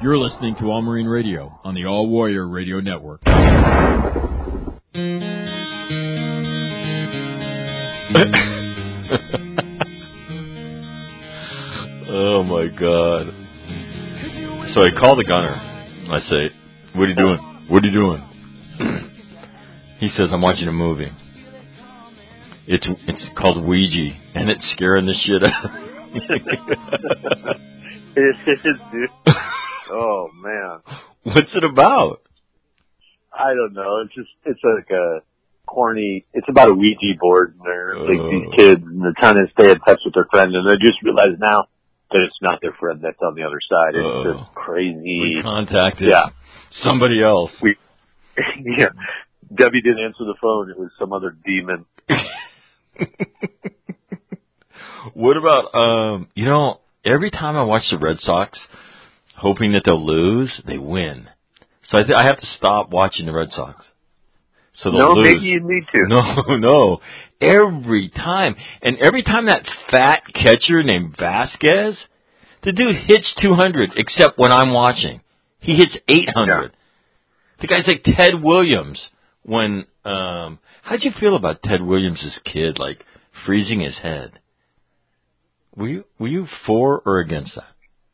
You're listening to All Marine Radio on the All Warrior Radio Network. Oh my God. So I call the gunner. I say, what are you doing? What are you doing? He says, I'm watching a movie. It's called Ouija, and it's scaring the shit out of me. It is, dude. Oh, man. What's it about? I don't know. It's like a corny, it's about a Ouija board, and they're like these kids, and they're trying to stay in touch with their friend, and they just realize now that it's not their friend that's on the other side. It's just crazy. We contacted somebody else. Yeah. Debbie didn't answer the phone. It was some other demon. What about, every time I watch the Red Sox, hoping that they'll lose, they win. So I have to stop watching the Red Sox. So they'll lose. Maybe you need to. No. Every time. And every time that fat catcher named Vasquez, the dude hits 200, except when I'm watching. He hits 800. Yeah. The guy's like Ted Williams. How'd you feel about Ted Williams' kid, like, freezing his head? Were you for or against that?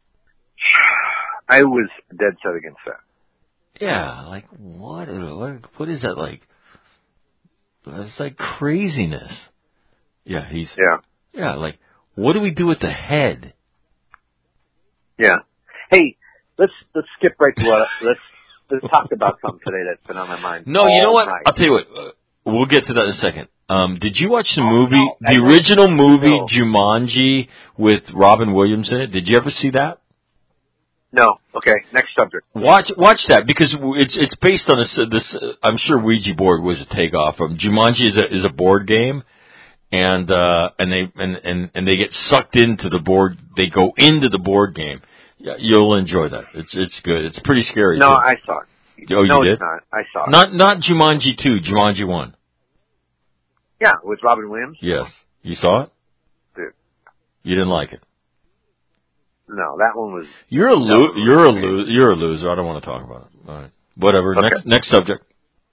I was dead set against that. Yeah, like, what is that like? It's like craziness. Yeah, like, what do we do with the head? Yeah. Hey, let's skip right to let's talk about something today that's been on my mind. No, you know what? Night. I'll tell you what. We'll get to that in a second. Did you watch the movie, the original movie Jumanji with Robin Williams in it? Did you ever see that? No. Okay. Next subject. Watch that because it's based on this. I'm sure Ouija board was a takeoff from Jumanji is a board game, and they get sucked into the board. They go into the board game. Yeah, you'll enjoy that. It's good. It's pretty scary. No, too. I saw it. Oh, no, you did? It's not. I saw it. Not Jumanji 2, Jumanji 1. Yeah, with Robin Williams. Yes, you saw it. Dude. You didn't like it. No, that one was. You're a loser. I don't want to talk about it. All right. Whatever. Okay. Next subject.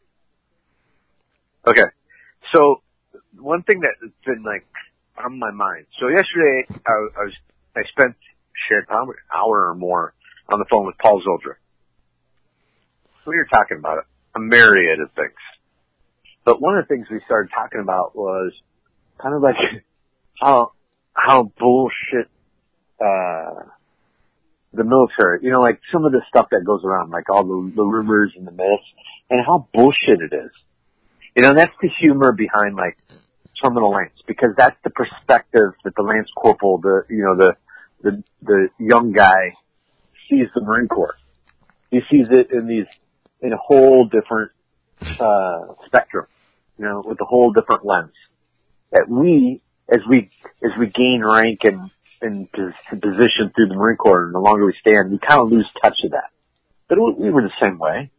Okay. So one thing that's been like on my mind. So yesterday I spent probably an hour or more on the phone with Paul Zoldra. We were talking about a myriad of things. But one of the things we started talking about was kind of like how bullshit the military, like some of the stuff that goes around, like all the rumors and the myths, and how bullshit it is. That's the humor behind like Terminal Lance, because that's the perspective that the Lance Corporal, the young guy sees the Marine Corps. He sees it in a whole different spectrum, with a whole different lens. That as we gain rank and position through the Marine Corps, and the longer we stand, we kind of lose touch of that. But we were the same way,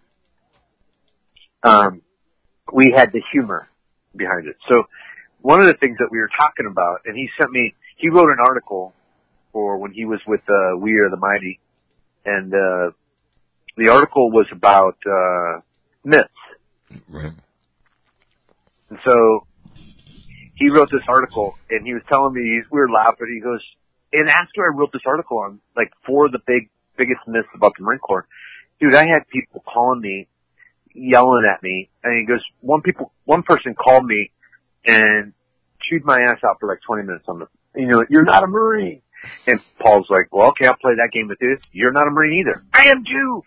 we had the humor behind it. So one of the things that we were talking about, and he wrote an article for when he was with We Are the Mighty, and the article was about myths. Right. And so he wrote this article, and he was telling me, we were laughing, he goes, and after I wrote this article on, like, 4 of the biggest myths about the Marine Corps, dude, I had people calling me, yelling at me, and he goes, one person called me and chewed my ass out for like 20 minutes on you're not a Marine. And Paul's like, well, okay, I'll play that game with you. You're not a Marine either. I am too.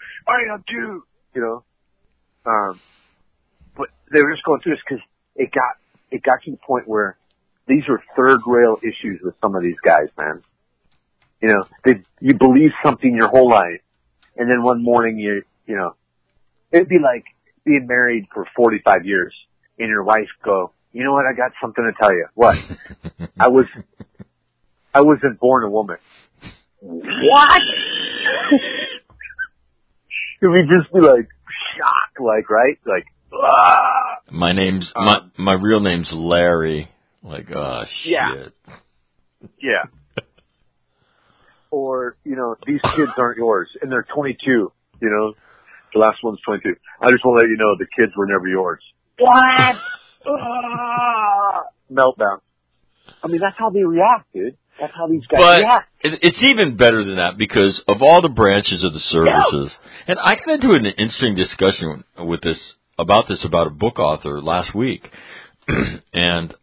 But they were just going through this because it got to the point where these were third rail issues with some of these guys, man. You believe something your whole life, and then one morning it'd be like being married for 45 years and your wife go, you know what, I got something to tell you. What? I wasn't born a woman. What? We'd just be like shocked, like, right? Like, ah. My real name's Larry. Like, oh, shit. Yeah. or, you know, these kids aren't yours, and they're 22, you know. The last one's 22. I just want to let you know the kids were never yours. What? Meltdown. I mean, that's how they react, dude. That's how these guys react. It's even better than that because of all the branches of the services, and I got into an interesting discussion about a book author last week, and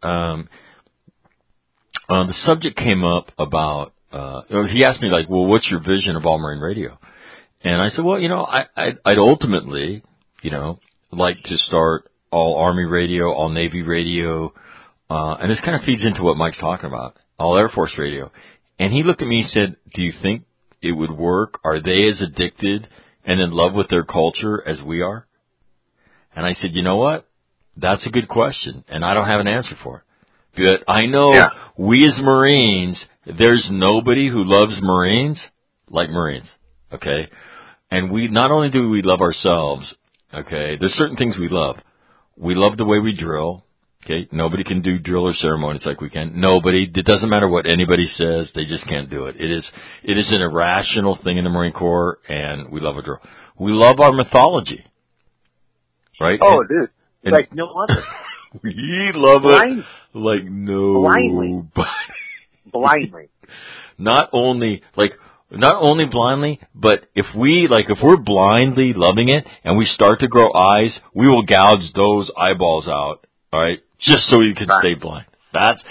the subject came up about. He asked me like, "Well, what's your vision of All Marine Radio?" And I said, "Well, you know, I'd ultimately, you know, like to start all Army radio, all Navy radio, and this kind of feeds into what Mike's talking about, all Air Force radio." And he looked at me and said, "Do you think it would work? Are they as addicted and in love with their culture as we are?" And I said, "You know what? That's a good question, and I don't have an answer for it. But I know we as Marines, there's nobody who loves Marines like Marines, okay? And we not only do we love ourselves, okay, there's certain things we love. We love the way we drill, okay? Nobody can do drill or ceremonies like we can. Nobody. It doesn't matter what anybody says. They just can't do it. It is an irrational thing in the Marine Corps, and we love a drill. We love our mythology, right? Oh, dude. Like no other. We love it like no. Blindly. Not only blindly, but if we're blindly loving it and we start to grow eyes, we will gouge those eyeballs out, all right, just so you can stay blind. That's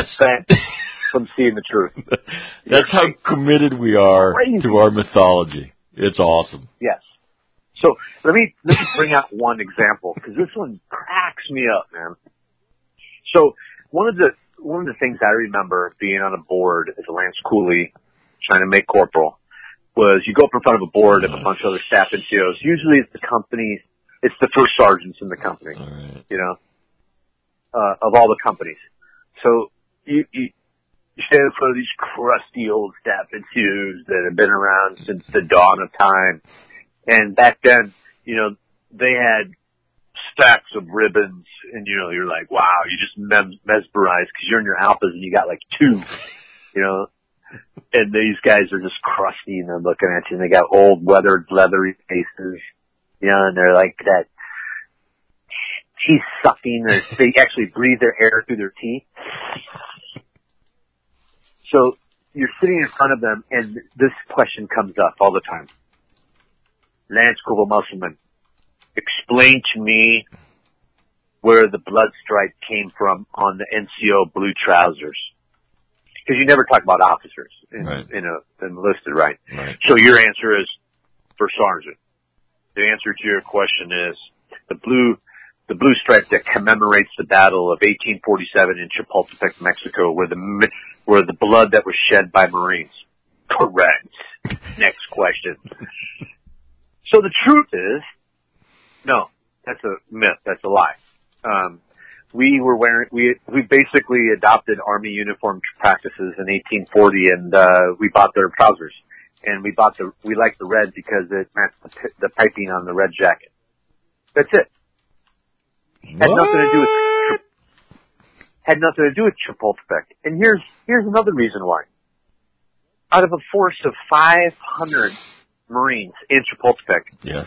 from seeing the truth. That's how committed we are to our mythology. It's awesome. Yes. So let me bring out one example because this one cracks me up, man. So one of the things I remember being on a board as a Lance Cooley trying to make corporal was you go up in front of a board of a bunch of other staff NCOs. Usually it's the first sergeants in the company, you know, of all the companies. So you stand in front of these crusty old staff NCOs that have been around since the dawn of time. And back then, you know, they had stacks of ribbons, and you know, you're like, wow, you just mesmerized because you're in your alphas and you got like 2, you know. And these guys are just crusty and they're looking at you and they got old, weathered, leathery faces, you know, and they're like that teeth sucking. They actually breathe their air through their teeth. So you're sitting in front of them and this question comes up all the time. Lance Corporal Musselman, explain to me where the blood stripe came from on the NCO blue trousers. Because you never talk about officers in enlisted, right? So your answer is for sergeant. The answer to your question is the blue stripe that commemorates the battle of 1847 in Chapultepec, Mexico, where the blood that was shed by Marines. Correct. Next question. So the truth is, no, that's a myth. That's a lie. We basically adopted Army uniform practices in 1840 and, we bought their trousers. And we liked the red because it matched the piping on the red jacket. That's it. Had nothing to do with Chapultepec. And here's another reason why. Out of a force of 500 Marines in Chapultepec, yes,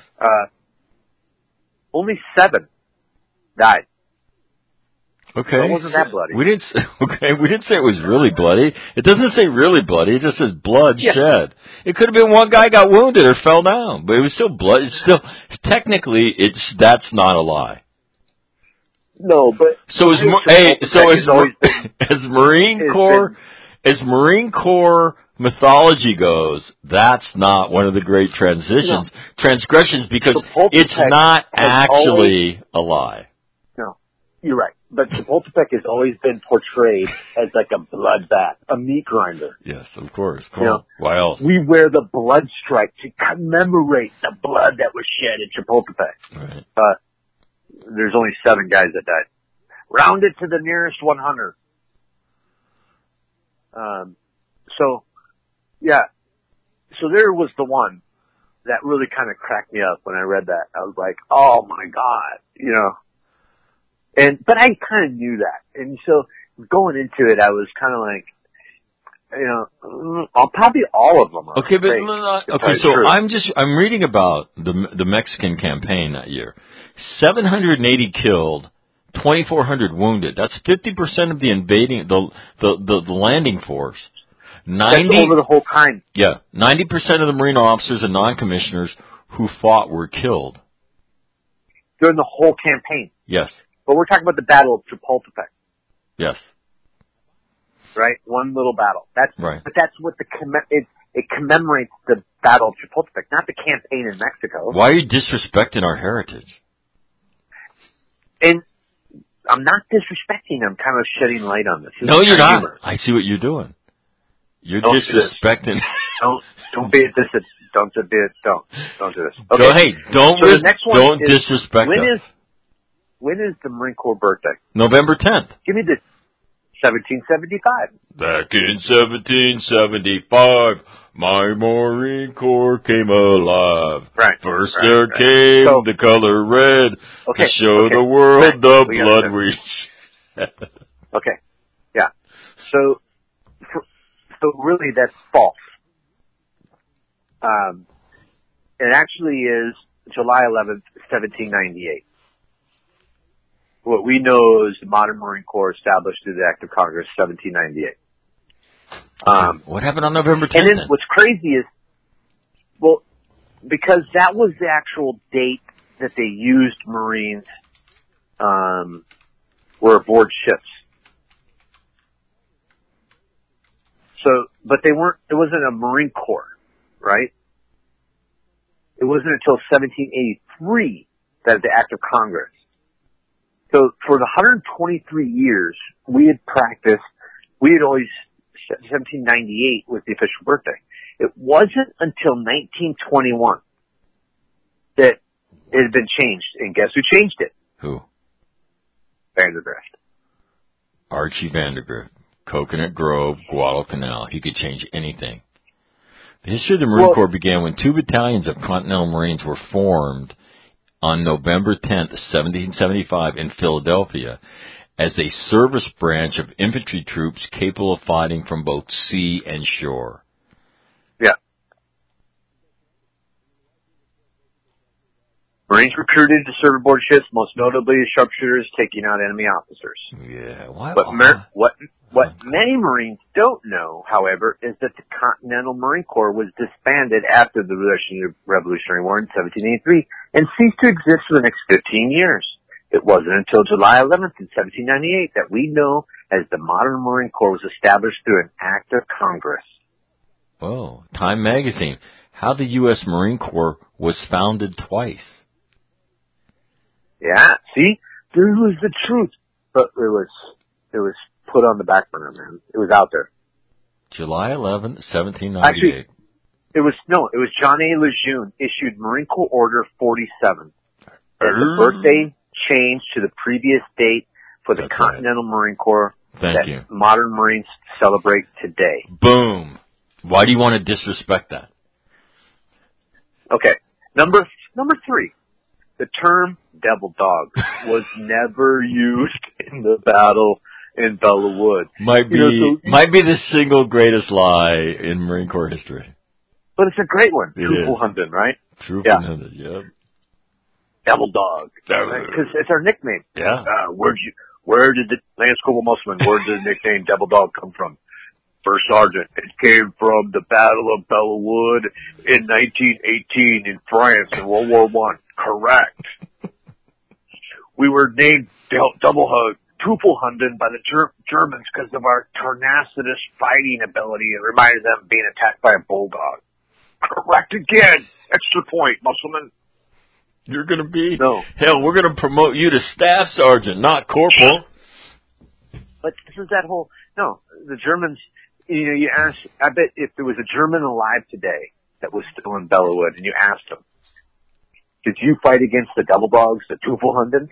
only 7 died. Okay. So it wasn't that bloody. We didn't say it was really bloody. It doesn't say really bloody. It just says blood shed. It could have been one guy got wounded or fell down, but it was still blood. It's still technically that's not a lie. No, but as Marine Corps mythology goes, that's not one of the great transgressions because it's not actually a lie. No, you're right. But Chapultepec has always been portrayed as like a bloodbath, a meat grinder. Yes, of course. Cool. You know, why else? We wear the blood stripe to commemorate the blood that was shed at Chapultepec. Right. There's only 7 guys that died. Round it to the nearest 100. So there was the one that really kind of cracked me up when I read that. I was like, oh my God, you know. But I kind of knew that. And so going into it, I was kind of like, probably all of them are. Okay, but fake, so true. I'm reading about the Mexican campaign that year. 780 killed, 2,400 wounded. That's 50% of the invading the landing force. 90 That's over the whole time. Yeah, 90% of the Marine officers and non-commissioners who fought were killed during the whole campaign. Yes. But we're talking about the Battle of Chapultepec. Yes. Right? One little battle. That's right. But that's what it commemorates the Battle of Chapultepec, not the campaign in Mexico. Why are you disrespecting our heritage? And I'm not disrespecting. I'm kind of shedding light on this. No, you're not. I see what you're doing. You're disrespecting. Don't be a don't do this. Okay. Don't disrespect us. When is the Marine Corps birthday? November 10th. Give me the 1775. Back in 1775, my Marine Corps came alive. Right. First there came the color red to show the world the blood we shed. Okay. Yeah. So really that's false. It actually is July 11th, 1798. What we know is the modern Marine Corps established through the Act of Congress, 1798. What happened on November 10th? And then what's crazy is, because that was the actual date that they used Marines, were aboard ships. So, but it wasn't a Marine Corps, right? It wasn't until 1783 that the Act of Congress. So for the 123 years we had always, 1798 was the official birthday. It wasn't until 1921 that it had been changed. And guess who changed it? Who? Vandergrift. Archie Vandergrift. Coconut Grove, Guadalcanal. He could change anything. The history of the Marine Corps began when 2 battalions of Continental Marines were formed on November 10th, 1775 in Philadelphia as a service branch of infantry troops capable of fighting from both sea and shore. Yeah. Marines recruited to serve aboard ships, most notably as sharpshooters taking out enemy officers. Yeah, why? What many Marines don't know, however, is that the Continental Marine Corps was disbanded after the Revolutionary War in 1783 and ceased to exist for the next 15 years. It wasn't until July 11th in 1798 that we know as the modern Marine Corps was established through an act of Congress. Oh, Time Magazine. How the U.S. Marine Corps was founded twice. Yeah, see? There was the truth. But it was put on the back burner, man. It was out there. July 11th, 1798. Actually, it was John A. Lejeune issued Marine Corps Order 47. The birthday changed to the previous date for the Continental Marine Corps that modern Marines celebrate today. Boom. Why do you want to disrespect that? Okay. Number 3. The term devil dog was never used in the battle in Belleau Wood. Might be the single greatest lie in Marine Corps history. But it's a great one. Troofelhunden, right? Troofelhunden, yeah. Devil dog. Because it's our nickname. Yeah. Where did the Lance Corporal Musselman, where did the nickname Devil Dog come from? First Sergeant, it came from the Battle of Belleau Wood in 1918 in France in World War I. Correct. We were named Troofelhunden by the Germans because of our tenacitous fighting ability. It reminded them of being attacked by a bulldog. Correct again. Extra point, Musselman. You're going to be... No. Hell, we're going to promote you to Staff Sergeant, not Corporal. But this is that whole... No, the Germans... you ask... I bet if there was a German alive today that was still in Belleau Wood and you asked him, did you fight against the Devil Dogs, the Troofelhunden?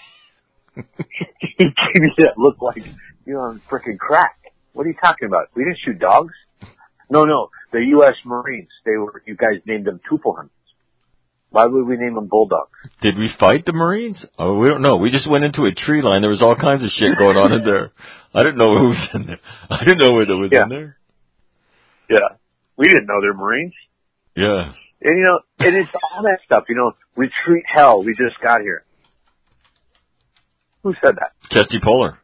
He gave you that look like you're on frickin' crack. What are you talking about? We didn't shoot dogs? No, the U.S. Marines. You guys named them Troofelhundens. Why would we name them bulldogs? Did we fight the Marines? Oh, we don't know. We just went into a tree line. There was all kinds of shit going on in there. I didn't know who was in there. I didn't know what was in there. Yeah. We didn't know they're Marines. Yeah. And, and it's all that stuff, retreat hell, we just got here. Who said that? Chesty Puller.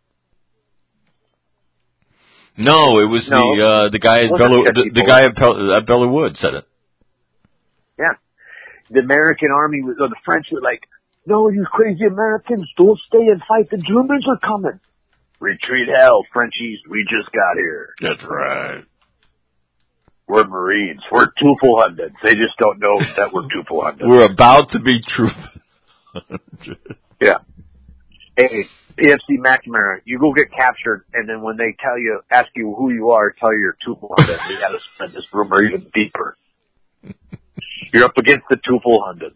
No, it was the guy at Belleau Wood said it. Yeah. The American army or the French were like, no, you crazy Americans, don't stay and fight. The Germans are coming. Retreat hell, Frenchies, we just got here. That's right. We're Marines. We're Tufel-Hundeds. They just don't know that we're Tufel-Hundeds. We're about to be truth. Yeah. Hey, PFC McNamara, you go get captured, and then when they ask you who you are, tell you you're Tufel-Hundeds. You got to spread this rumor even deeper. You're up against the Tufel-Hundeds.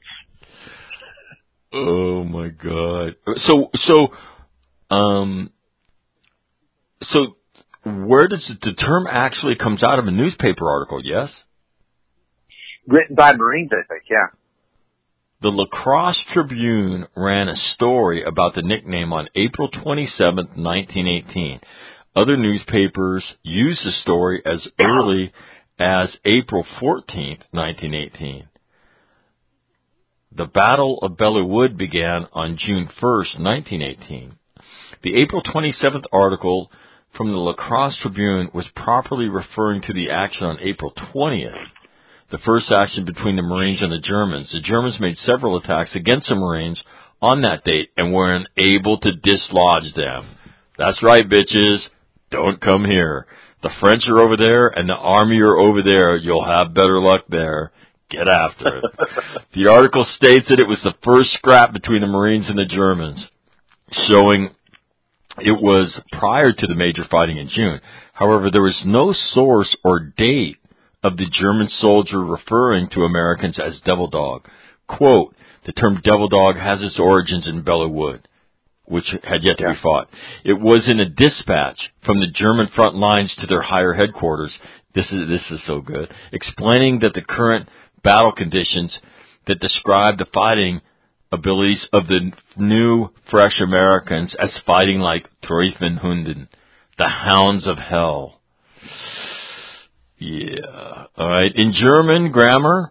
Oh my God! So where does the term actually comes out of a newspaper article? Yes, written by Marines, I think. Yeah. The La Crosse Tribune ran a story about the nickname on April 27th, 1918. Other newspapers used the story as early as April 14th, 1918. The Battle of Belleau Wood began on June 1st, 1918. The April 27th article from the La Crosse Tribune was properly referring to the action on April 20th, the first action between the Marines and the Germans. The Germans made several attacks against the Marines on that date and were unable to dislodge them. That's right, bitches. Don't come here. The French are over there and the army are over there. You'll have better luck there. Get after it. The article states that it was the first scrap between the Marines and the Germans, showing it was prior to the major fighting in June. However, there was no source or date of the German soldier referring to Americans as Devil Dog. Quote, the term Devil Dog has its origins in Belleau Wood, which had yet to be fought. It was in a dispatch from the German front lines to their higher headquarters. This is so good. Explaining that the current battle conditions that describe the fighting abilities of the new, fresh Americans as fighting like Teufelshunden, the hounds of hell. Yeah. All right. In German grammar,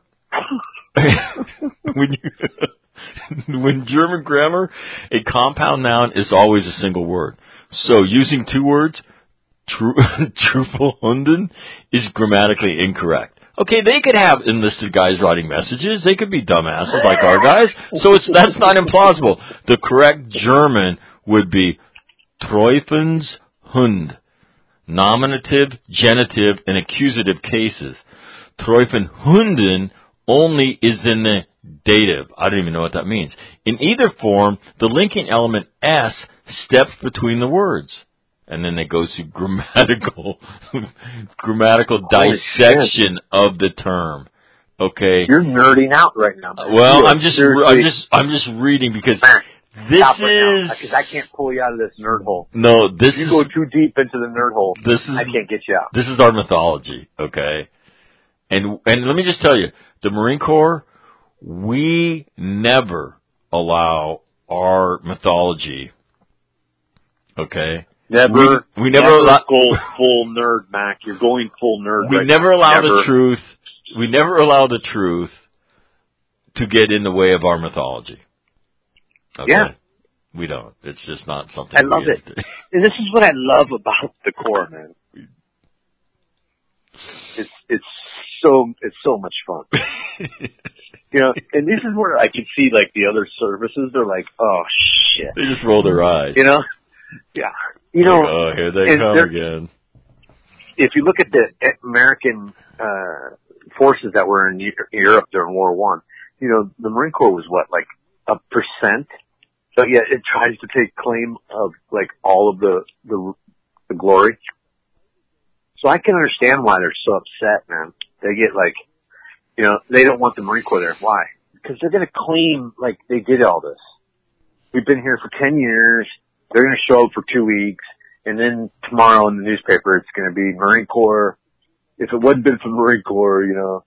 when German grammar, a compound noun is always a single word. So using two words, Teufelshunden, is grammatically incorrect. Okay, they could have enlisted guys writing messages. They could be dumbasses like our guys. So that's not implausible. The correct German would be Teufelshunden. Nominative, genitive, and accusative cases. Teufelshunden only is in the dative. I don't even know what that means. In either form, the linking element S steps between the words. And then it goes through grammatical dissection of the term. Okay. You're nerding out right now. Well, I'm just reading because this is because I can't pull you out of this nerd hole. No, you go too deep into the nerd hole. I can't get you out. This is our mythology, okay? And let me just tell you, the Marine Corps, we never allow our mythology, okay? Never. We never allow go full nerd, Mac. You're going full nerd. We never allow the truth. We never allow the truth to get in the way of our mythology. Okay? Yeah. We don't. It's just not something. I love it. And this is what I love about the Corps, man. It's so much fun. And this is where I can see like the other services. They're like, oh shit. They just roll their eyes. Yeah. Oh, here they come again. If you look at the American forces that were in Europe during World War I, the Marine Corps was what, like 1%? So yeah, it tries to take claim of like all of the glory. So I can understand why they're so upset, man. They get like, they don't want the Marine Corps there. Why? Because they're going to claim like they did all this. We've been here for 10 years. They're going to show up for 2 weeks, and then tomorrow in the newspaper it's going to be Marine Corps. If it wouldn't been for the Marine Corps,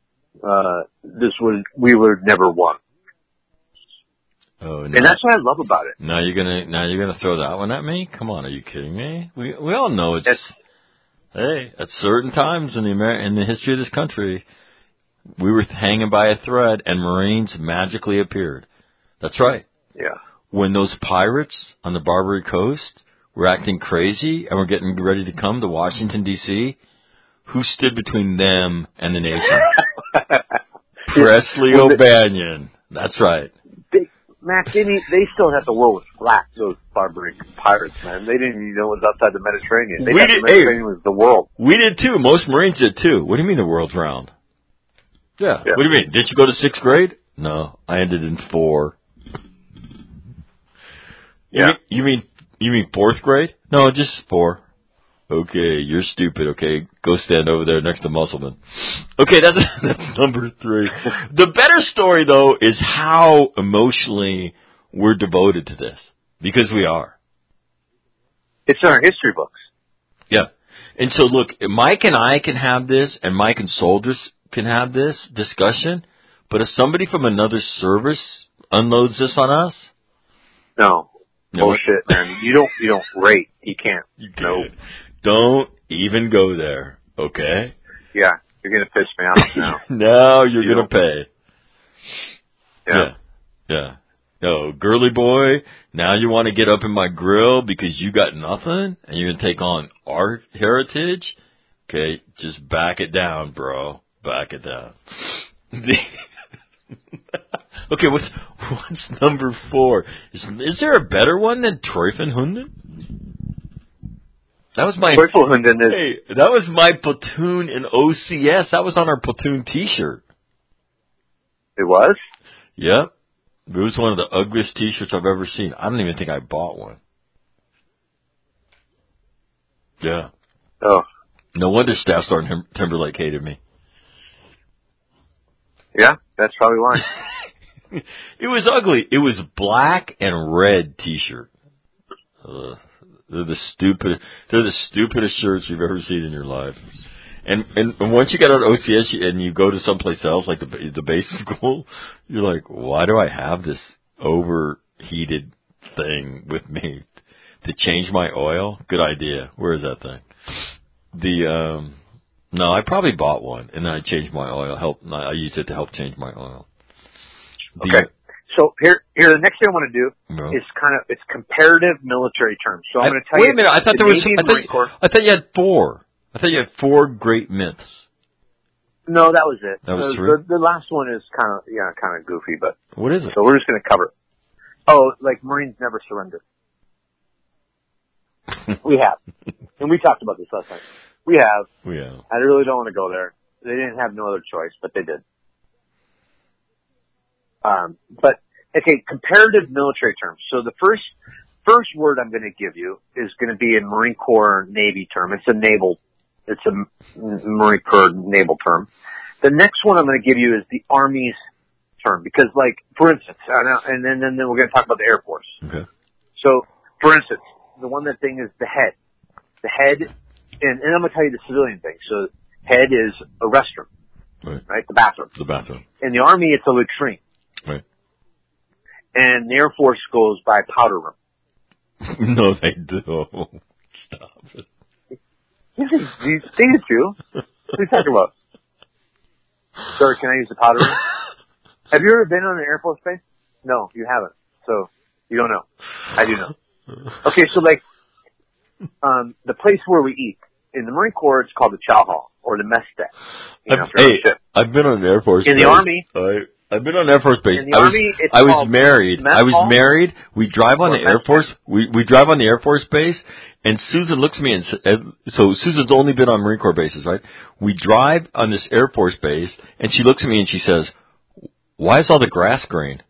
we would have never won. Oh, no. And that's what I love about it. Now you're gonna throw that one at me? Come on, are you kidding me? We all know it's Hey, at certain times in the history of this country, we were hanging by a thread, and Marines magically appeared. That's right. Yeah. When those pirates on the Barbary Coast were acting crazy and were getting ready to come to Washington, D.C., who stood between them and the nation? Presley O'Banion. That's right. Matt, they still had the world was flat, those barbaric pirates, man. They didn't even know it was outside the Mediterranean. They thought the Mediterranean was the world. We did too. Most Marines did too. What do you mean the world's round? Yeah. What do you mean? Did you go to 6th grade? No, I ended in 4. You mean 4th grade? No, just 4. Okay, you're stupid. Okay, go stand over there next to Musselman. Okay, that's number 3. The better story though is how emotionally we're devoted to this, because we are. It's in our history books. Yeah, and so look, Mike and I can have this, and Mike and soldiers can have this discussion, but if somebody from another service unloads this on us, no. Bullshit, man. You don't rate. You can't. You can't. Nope. Don't even go there, okay? Yeah, you're gonna piss me off now. Now you're gonna pay. Yeah. Yeah. No, girly boy, now you want to get up in my grill because you got nothing and you're gonna take on our heritage? Okay, just back it down, bro. Back it down. Okay, what's number 4? Is there a better one than Treufelhunden? That was my Treufelhunden is. Hey, that was my platoon in OCS. That was on our platoon T-shirt. It was? Yep. It was one of the ugliest T-shirts I've ever seen. I don't even think I bought one. Yeah. Oh. No wonder Staff Sergeant Timberlake hated me. Yeah, that's probably why. It was ugly. It was black and red T-shirt. They're the stupidest shirts you've ever seen in your life. And once you get out of OCS and you go to someplace else, like the basic school, you're like, why do I have this overheated thing with me to change my oil? Good idea. Where is that thing? No, I probably bought one and then I changed my oil. I used it to help change my oil. Okay. So here, the next thing I want to do is it's comparative military terms. So I'm going to tell you. Wait a minute. I thought you had 4. I thought you had 4 great myths. No, that was it. That was 3? The last one is kind of goofy, but. What is it? So we're just going to cover it. Oh, like Marines never surrender. We have. And we talked about this last night. We have. I really don't want to go there. They didn't have no other choice, but they did. But okay, comparative military terms. So the first word I'm going to give you is going to be a Marine Corps Navy term. It's a Marine Corps naval term. The next one I'm going to give you is the Army's term, because, like, for instance, and then we're going to talk about the Air Force. Okay. So, for instance, the one that thing is the head. The head, and I'm going to tell you the civilian thing. So, head is a restroom, right? The bathroom. The bathroom. In the Army, it's a latrine. Right. And the Air Force goes by powder room. No, they don't. Stop it. You think it's true? What are you talking about? Sir, can I use the powder room? Have you ever been on an Air Force base? No, you haven't. So, you don't know. I do know. Okay, so like, the place where we eat. In the Marine Corps, it's called the chow hall, or the mess deck. I've been on an Air Force base. In the Army. I've been on an Air Force base. In the Army, I was married. We drive on the Air Force. We drive on the Air Force base, and Susan looks at me and so Susan's only been on Marine Corps bases, right? We drive on this Air Force base, and she looks at me and she says, "Why is all the grass green?"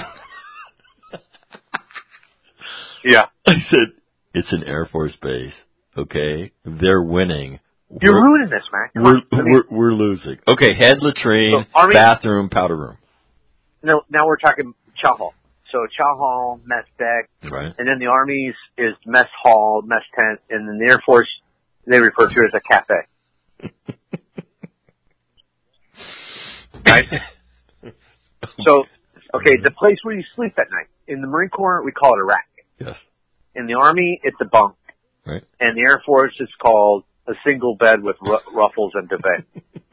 Yeah. I said, "It's an Air Force base, okay? They're winning. You're ruining this, man. We're losing." Okay, head, latrine, so bathroom, powder room. No, now we're talking chow hall. So chow hall, mess deck, right? And then the Army's is mess hall, mess tent, and then the Air Force they refer to it as a cafe. Right? So, okay, the place where you sleep at night. In the Marine Corps, we call it a rack. Yes. In the Army, it's a bunk. Right. And the Air Force, it's called a single bed with ruffles and duvet.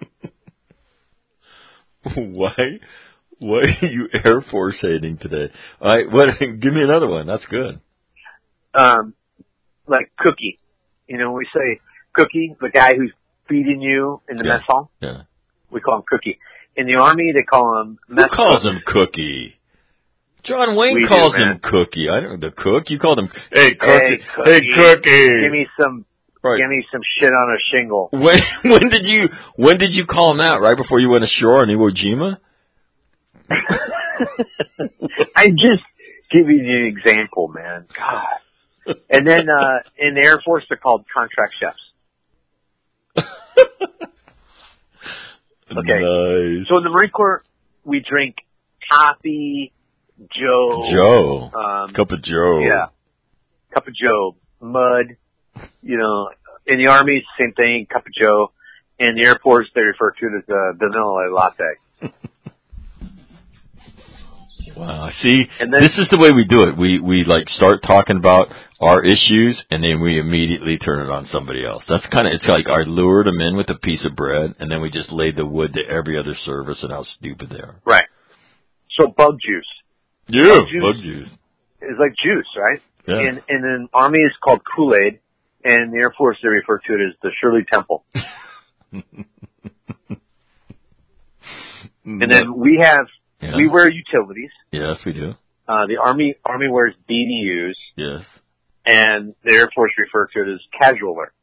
Why are you Air Force hating today? Give me another one. That's good. Like Cookie. You know, when we say Cookie, the guy who's feeding you in the mess hall, we call him Cookie. In the Army, they call him mess Who calls him Cookie? John Wayne calls him Cookie. I don't know, the cook. You called him, hey, Cookie. Hey, Cookie. Give me some shit on a shingle. When did you call him out? Right before you went ashore on Iwo Jima? I'm just giving you an example, man. God. And then in the Air Force, they're called contract chefs. Okay. Nice. So in the Marine Corps, we drink coffee, Joe. Cup of Joe. Yeah. Cup of Joe. Mud. You know, in the Army, it's the same thing, cup of Joe. In the Air Force, they refer to it as a vanilla latte. Wow. See, this is the way we do it. We like start talking about our issues and then we immediately turn it on somebody else. That's it's like I lured them in with a piece of bread and then we just laid the wood to every other service and how stupid they are. Right. So bug juice. Yeah, bug juice. It's like juice, right? Yeah. And in Army, it's called Kool-Aid. And in the Air Force, they refer to it as the Shirley Temple. And then we wear utilities. Yes, we do. The Army wears BDUs. Yes. And the Air Force refer to it as casual wear.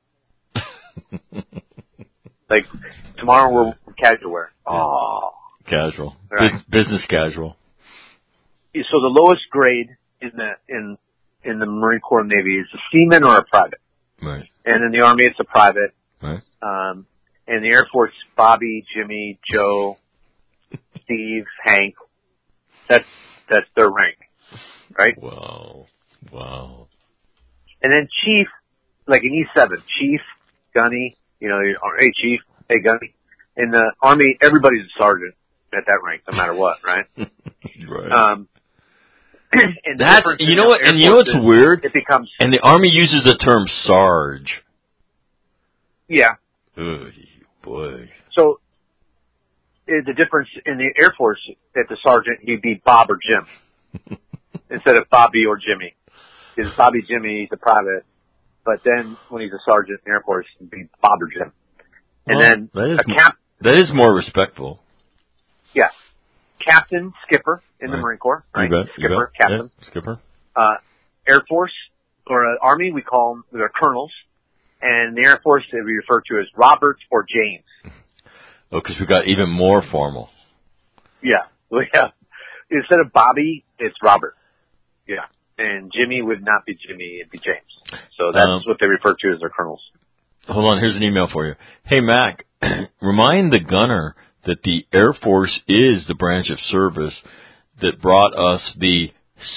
Like, tomorrow we're casual wear. Oh. Casual. Right. Business casual. So the lowest grade in the Marine Corps and Navy is a seaman or a private. Right. And in the Army, it's a private. Right. In the Air Force, Bobby, Jimmy, Joe, Steve, Hank. That's their rank. Right? Wow. And then Chief, like in E7, Chief, Gunny, hey Chief, hey Gunny. In the Army, everybody's a sergeant at that rank, no matter what, right? Right. And that's, you know what, and you know what's weird? It becomes... And the Army uses the term Sarge. Yeah. Oh, boy. So, the difference in the Air Force, at the sergeant, he'd be Bob or Jim. Instead of Bobby or Jimmy. Because Bobby, Jimmy, he's a private. But then, when he's a sergeant in the Air Force, he'd be Bob or Jim. And then, that is more respectful. Yeah. Captain, skipper in the Marine Corps, right? Skipper, captain. Yeah, skipper. Air Force or Army, we call them, they're colonels. And the Air Force, they refer to as Robert or James. Oh, because we got even more formal. Yeah. Well, yeah. Instead of Bobby, it's Robert. Yeah. And Jimmy would not be Jimmy, it'd be James. So that's what they refer to as their colonels. Hold on, here's an email for you. Hey, Mac, remind the gunner that the Air Force is the branch of service that brought us the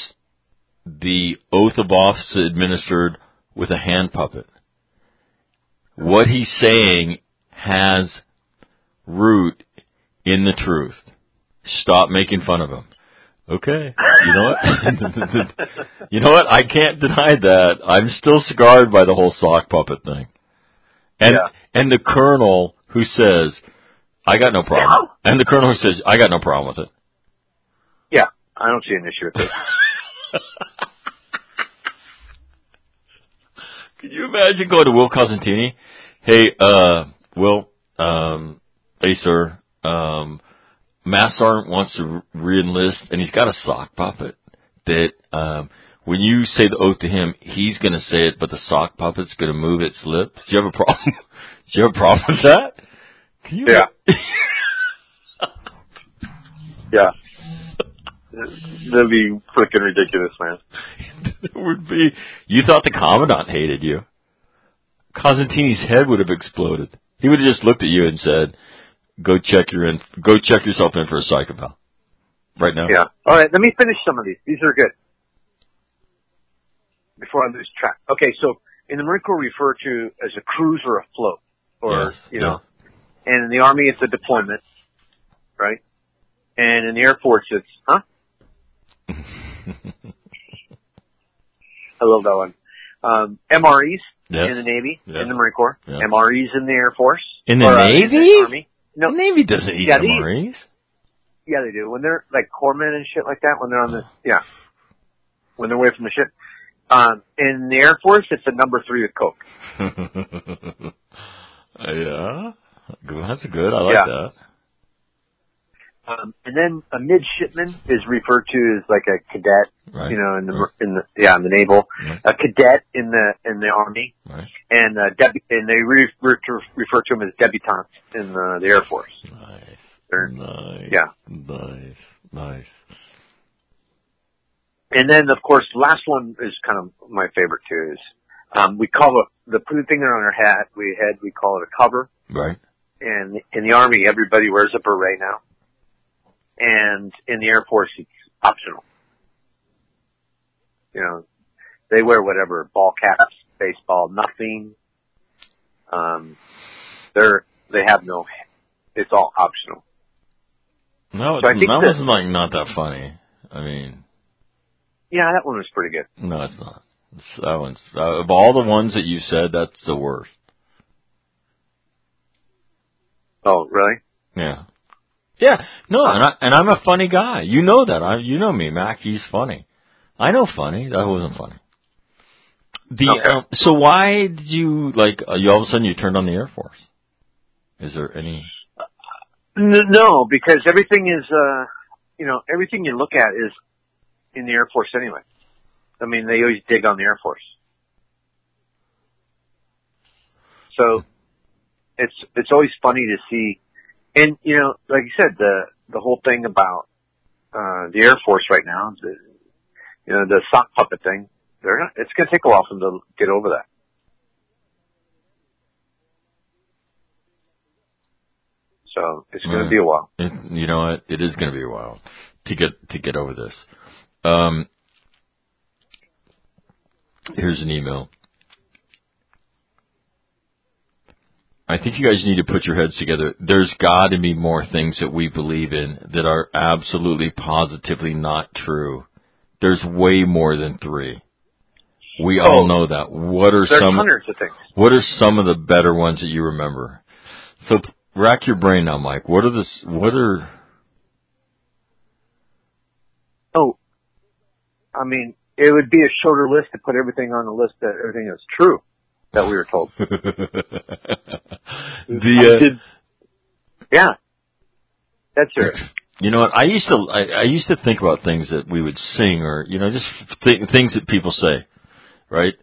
oath of office administered with a hand puppet. What he's saying has root in the truth. Stop making fun of him. Okay. You know what? You know what? I can't deny that. I'm still scarred by the whole sock puppet thing. And the colonel who says, I got no problem. And the colonel who says, I got no problem with it. Yeah, I don't see an issue with it. Could you imagine going to Will Cosentini? Hey, Will, hey, sir, Mass Sergeant wants to re-enlist, and he's got a sock puppet that, when you say the oath to him, he's going to say it, but the sock puppet's going to move its lips. Do you have a problem? Do you have a problem with that? Can you? Yeah. Yeah. That'd be freaking ridiculous, man. It would be. You thought the Commandant hated you. Cosentini's head would have exploded. He would have just looked at you and said, go check yourself in for a psych eval. Right now. Yeah. All right, let me finish some of these. These are good. Before I lose track. Okay, so in the Marine Corps, we refer to as a cruise or a float. Or, and in the Army, it's a deployment, right? And in the Air Force, it's, I love that one. MREs. Yes. in the Navy, Yes. in the Marine Corps. Yeah. MREs in the Air Force. In the or, Navy? In the Army. No, The Navy doesn't eat Yeah, they eat. MREs. Yeah, they do. When they're like corpsmen and shit like that, when they're on the when they're away from the ship. In the Air Force, it's a number 3 with Coke. Yeah, that's good. I like that. And then a midshipman is referred to as like a cadet, Right. you know, in the naval, Right. a cadet in the Army, Right. and and they refer to them as debutantes in the Air Force. Nice. Yeah. Nice. And then, of course, the last one is kind of my favorite too. Is we call the thing on our hat we call it a cover. Right. And in the Army, everybody wears a beret now. And in the Air Force, it's optional. You know, they wear whatever, ball caps, baseball, nothing. They have no, it's all optional. No, So I think that was like not that funny. I mean, yeah, that one was pretty good. no, it's not. That one's of all the ones that you said, that's the worst. Oh, really? Yeah. Yeah. No, and I'm a funny guy. You know that. You know me, Mac. He's funny. I know funny. That wasn't funny. Okay. So why did you you all of a sudden you turned on the Air Force? Is there any? No, because everything is, everything you look at is in the Air Force anyway. I mean, they always dig on the Air Force. So it's always funny to see, and you know, like you said, the whole thing about the Air Force right now, the sock puppet thing. It's going to take a while for them to get over that. So it's going to be a while. You know what? It is going to be a while to get over this. Here's an email. I think you guys need to put your heads together. There's got to be more things that we believe in that are absolutely positively not true. There's way more than 3. We all know that. There's hundreds of things. What are some of the better ones that you remember? So rack your brain now, Mike. What are? Oh, I mean, it would be a shorter list to put everything on the list that everything is true that we were told. Yeah, that's it. You know what? I used to think about things that we would sing, or just things that people say, right?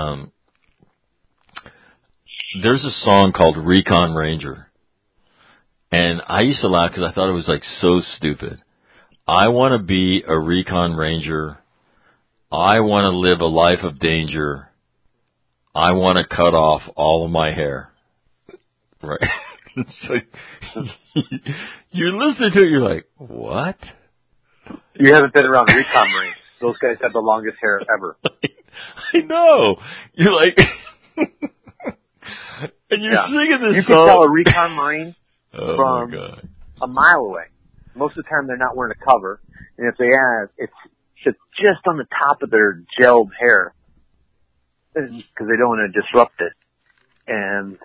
There's a song called Recon Ranger, and I used to laugh because I thought it was so stupid. I want to be a Recon Ranger. I want to live a life of danger. I want to cut off all of my hair. Right? So you're listening to it, you're like, what? You haven't been around the Recon Marines. Those guys have the longest hair ever. I know. You're like, and you're singing this song. You can tell a Recon Marine from a mile away. Most of the time they're not wearing a cover. And if they have, it's just on the top of their gelled hair. Because they don't want to disrupt it. And,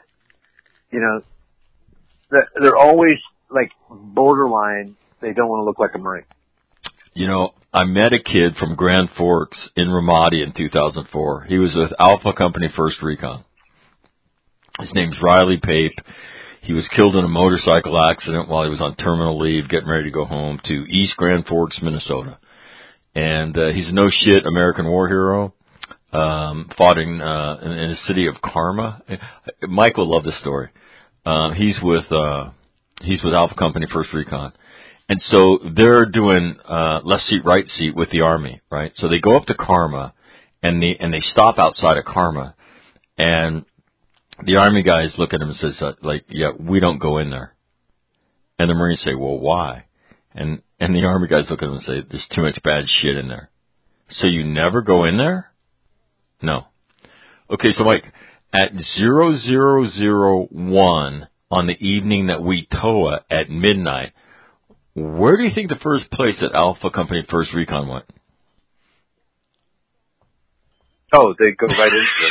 they're always borderline. They don't want to look like a Marine. I met a kid from Grand Forks in Ramadi in 2004. He was with Alpha Company 1st Recon. His name's Riley Pape. He was killed in a motorcycle accident while he was on terminal leave, getting ready to go home to East Grand Forks, Minnesota. And he's a no-shit American war hero. Fought in the city of Karma. Mike will love this story. He's with Alpha Company 1st Recon. And so they're doing left seat, right seat with the Army, right? So they go up to Karma, and they stop outside of Karma, and the Army guys look at him and says, yeah, we don't go in there. And the Marines say, well, why? And the Army guys look at him and say, there's too much bad shit in there. So you never go in there? No. Okay, so Mike, at 0001 on the evening that we TOA at midnight, where do you think the first place that Alpha Company 1st Recon went? Oh, they go right into it.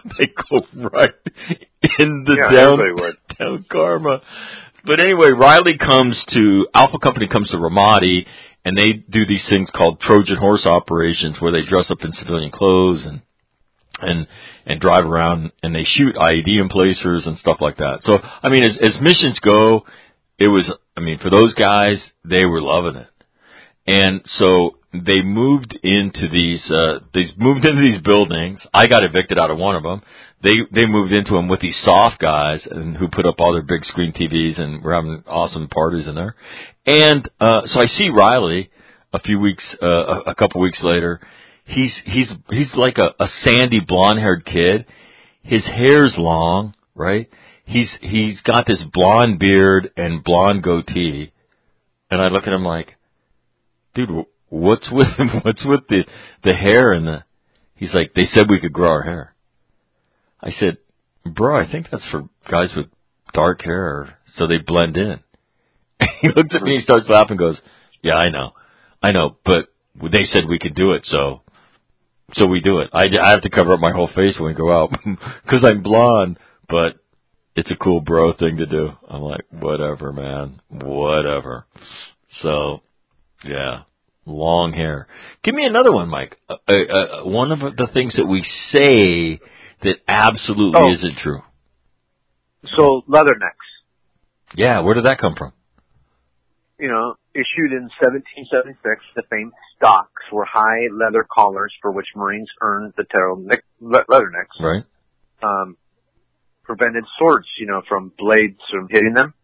They go right in the everybody would. down karma. But anyway, Alpha Company comes to Ramadi, and they do these things called Trojan horse operations, where they dress up in civilian clothes and drive around, and they shoot IED emplacers and stuff like that. So, I mean, as missions go, for those guys, they were loving it. And so they moved into these buildings. I got evicted out of one of them. They moved into them with these soft guys and who put up all their big screen TVs, and we're having awesome parties in there. And so I see Riley a couple weeks later. He's like a sandy blonde-haired kid. His hair's long, right? He's got this blonde beard and blonde goatee. And I look at him like, dude, what's with him? What's with the hair and the? He's like, they said we could grow our hair. I said, bro, I think that's for guys with dark hair, so they blend in. And he looks at me, he starts laughing, and goes, yeah, I know, but they said we could do it, so we do it. I have to cover up my whole face when we go out because I'm blonde, but it's a cool bro thing to do. I'm like, whatever, man, whatever. So, yeah, long hair. Give me another one, Mike. One of the things that we say that absolutely isn't true. So, leathernecks. Yeah, where did that come from? Issued in 1776, the famed stocks were high leather collars for which Marines earned the title leathernecks. Right. Prevented swords, from blades from hitting them.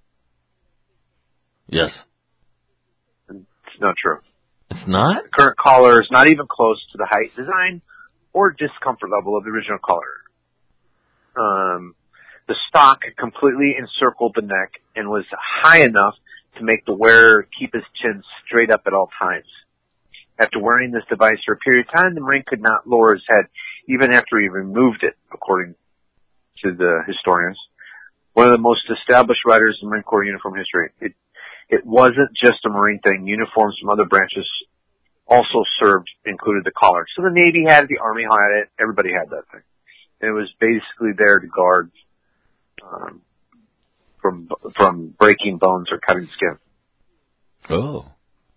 Yes. It's not true. It's not? The current collar is not even close to the height, design, or discomfort level of the original collar. The stock completely encircled the neck and was high enough to make the wearer keep his chin straight up at all times. After wearing this device for a period of time, the Marine could not lower his head, even after he removed it, according to the historians. One of the most established writers in Marine Corps uniform history. It wasn't just a Marine thing. Uniforms from other branches also included the collar. So the Navy had it, the Army had it, everybody had that thing. And it was basically there to guard from breaking bones or cutting skin. Oh.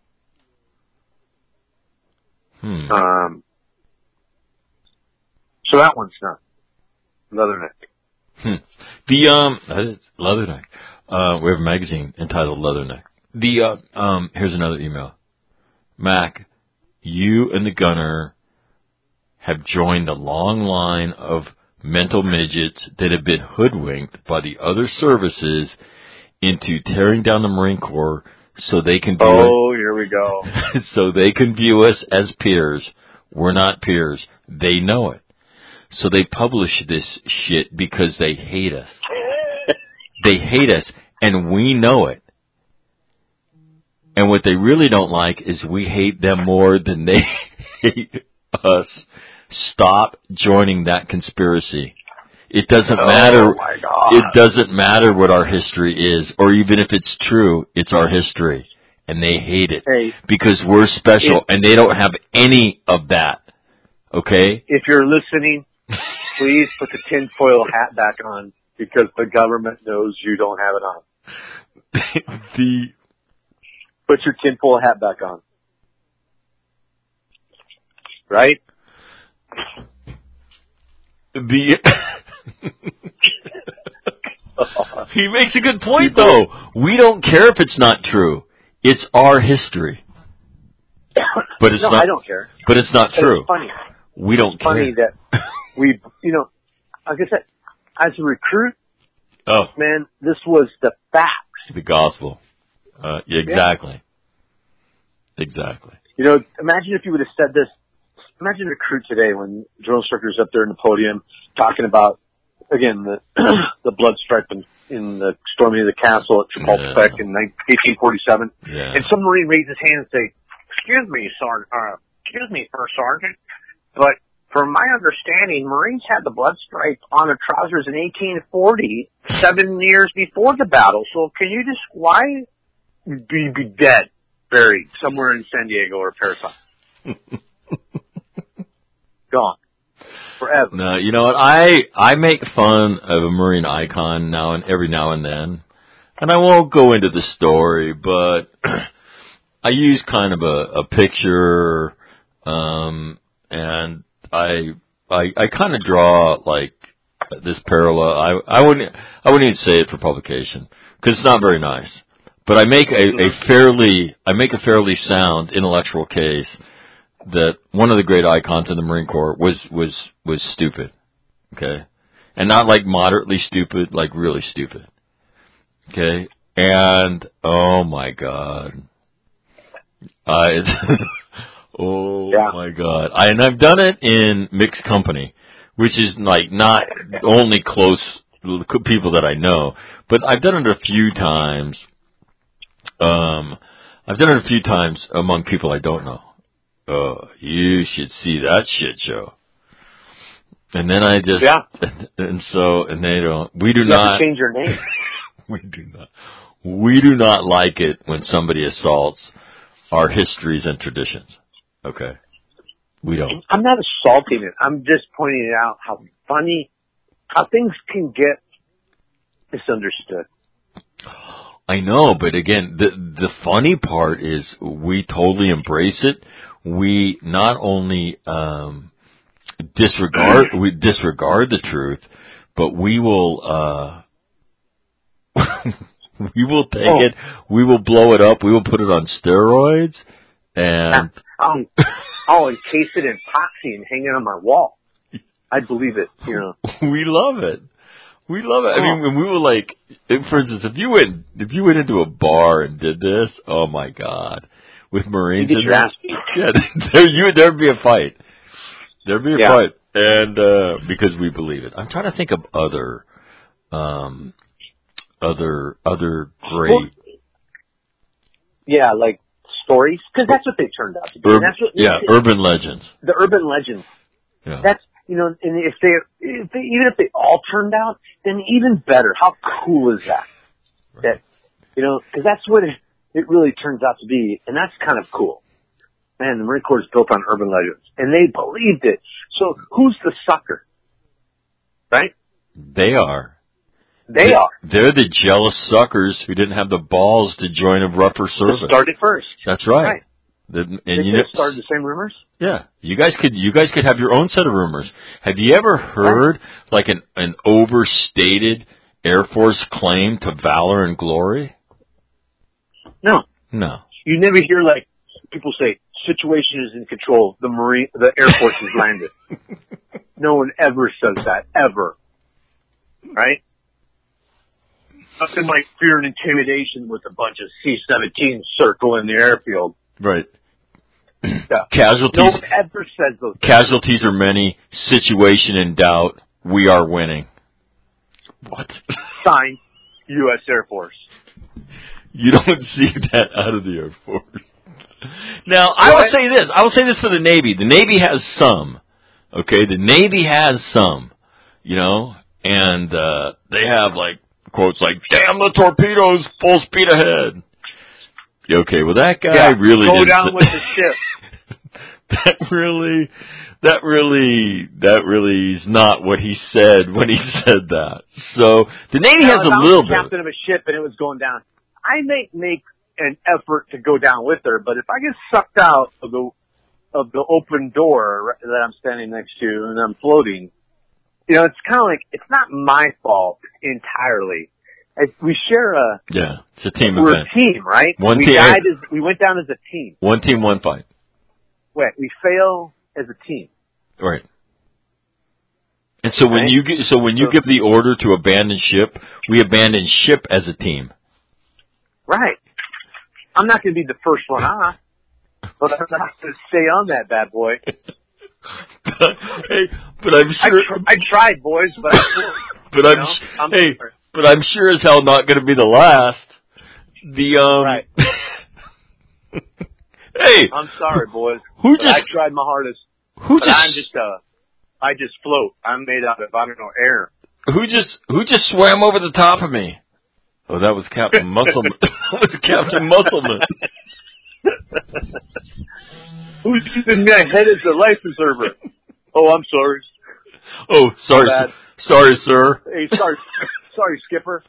So that one's not leatherneck. Leatherneck. We have a magazine entitled Leatherneck. Here's another email. Mac, you and the gunner have joined the long line of mental midgets that have been hoodwinked by the other services into tearing down the Marine Corps so they can here we go. so they can view us as peers. We're not peers. They know it. So they publish this shit because they hate us. They hate us, and we know it. And what they really don't like is we hate them more than they hate us. Stop joining that conspiracy. It doesn't matter. Oh my God. It doesn't matter what our history is, or even if it's true, it's our history. And they hate it because we're special, and they don't have any of that. Okay? If you're listening, please put the tinfoil hat back on because the government knows you don't have it on. Put your tinfoil hat back on. Right? He makes a good point, though. We don't care if it's not true. It's our history. But it's not. I don't care. But it's not true. It's funny. We don't care. It's funny that we, like I said, as a recruit, man, this was the facts. The gospel. Exactly. Yeah. Exactly. Imagine if you would have said this. Imagine a recruit today when drill instructors up there in the podium talking about, again, the blood stripe in the storming of the castle at Chapultepec in 1847. Yeah. And some Marine raises his hand and say, excuse me, First Sergeant, but from my understanding, Marines had the blood stripe on their trousers in 1840, 7 years before the battle. So can you just, why be dead, buried somewhere in San Diego or Paris? Gone. forever. No, you know what? I make fun of a Marine icon every now and then, and I won't go into the story, but I use kind of a picture, and I kind of draw like this parallel. I wouldn't even say it for publication because it's not very nice. But I make a fairly sound intellectual case that one of the great icons in the Marine Corps was stupid, okay, and not like moderately stupid, like really stupid, okay. And oh my God, my God, and I've done it in mixed company, which is like not only close people that I know, but I've done it a few times. I've done it a few times among people I don't know. You should see that shit show. And then I just, and they don't, we do not. You have to change your name. We do not like it when somebody assaults our histories and traditions. Okay? We don't. I'm not assaulting it. I'm just pointing out how things can get misunderstood. I know, but again, the funny part is we totally embrace it. We not only disregard the truth, but we will take it. We will blow it up. We will put it on steroids, and I'll encase it in epoxy and hang it on my wall. I believe it. You know, we love it. We love it. I mean, when we were like, for instance, if you went into a bar and did this, oh my God, with Marines in there, there'd be a fight. There'd be a fight, and because we believe it. I'm trying to think of other great. Yeah, like stories, because that's what they turned out to be. Urban legends. The urban legends. Yeah. That's, you know, and if they all turned out, then even better. How cool is that? Right. That, you know, because that's what it really turns out to be, and that's kind of cool. Man, the Marine Corps is built on urban legends, and they believed it. So who's the sucker? Right? They are. They're the jealous suckers who didn't have the balls to join a rougher service. Started first. That's right. They started the same rumors? Yeah. You guys could have your own set of rumors. Have you ever heard like an overstated Air Force claim to valor and glory? No. You never hear like people say, situation is in control, the Air Force has landed. No one ever says that, ever. Right? Nothing like fear and intimidation with a bunch of C-17s circling the airfield. Right. Yeah. Casualties. No one ever says those things. Casualties are many. Situation in doubt. We are winning. What? Signed, U.S. Air Force. You don't see that out of the Air Force. Now, I will say this. I will say this for the Navy. The Navy has some. Okay? The Navy has some. You know? And they have, like, quotes like, damn the torpedoes, full speed ahead. Okay, well that guy really go down with the ship. That really is not what he said when he said that. So the Navy has a little bit. Captain of a ship and it was going down. I may make an effort to go down with her, but if I get sucked out of the open door that I'm standing next to and I'm floating, you know, it's kind of like it's not my fault entirely. We share it's a team we're event. A team, right? We went down as a team. One team, one fight. Wait, we fail as a team. Right. And so when you give the order to abandon ship, we abandon ship as a team. Right. I'm not going to be the first one off, but I'm not going to stay on that bad boy. But I'm sure I tried, boys, but but I'm sure as hell not going to be the last. Right. Hey, I'm sorry, boys. I tried my hardest. I just float. I'm made out of, I don't know, air. Who just swam over the top of me? Oh, that was Captain Muscleman. That was Captain Muscleman. Who's using my head as a life preserver? Oh, I'm sorry. Oh, sorry, bad. sorry, sir. Hey, sorry, Skipper.